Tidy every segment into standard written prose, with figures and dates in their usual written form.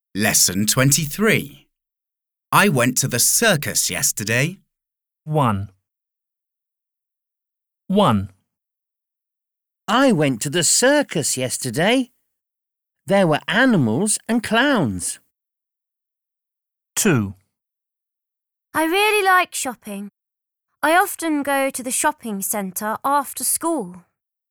Lesson 23. I went to the circus yesterday. 1. 1. I went to the circus yesterday. There were animals and clowns. 2. I really like shopping. I often go to the shopping centre after school.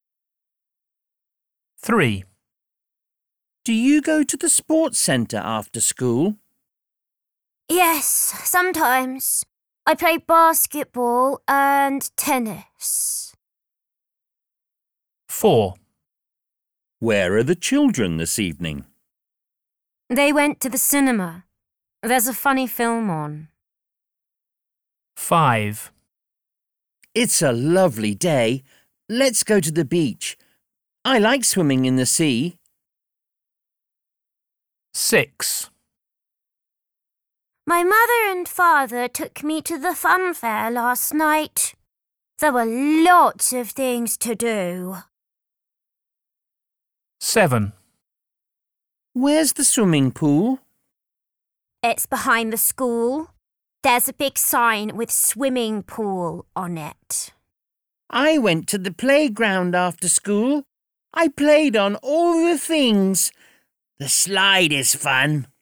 3. Do you go to the sports centre after school? Yes, sometimes. I play basketball and tennis. 4. Where are the children this evening? They went to the cinema. There's a funny film on. 5. It's a lovely day. Let's go to the beach. I like swimming in the sea. 6. My mother and father took me to the fun fair last night. There were lots of things to do. 7. Where's the swimming pool? It's behind the school. There's a big sign with swimming pool on it. I went to the playground after school. I played on all the things. The slide is fun.